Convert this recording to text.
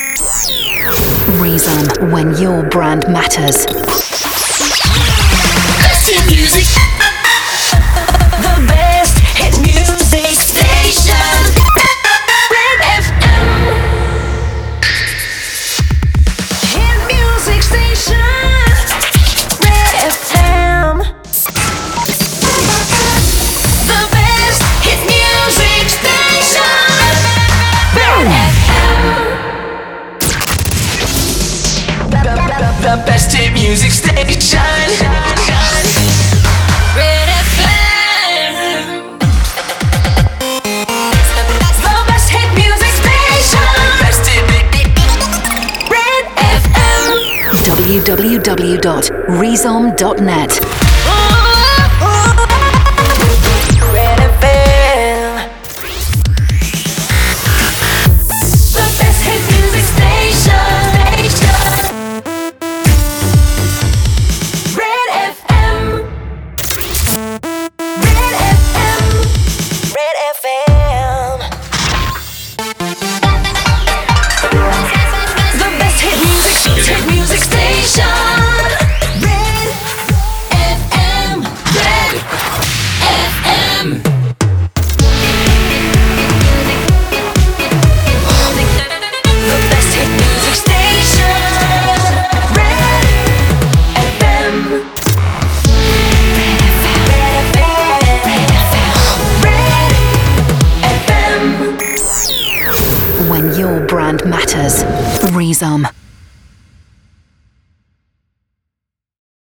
Reason, when your brand matters. Best hit music. The best hit music station. Red FM. Hit music station. Red FM. The best hit music station. Red FM. The best hit music station. Red FM. The best hit music station. Best hit. Red FM. www.rezom.net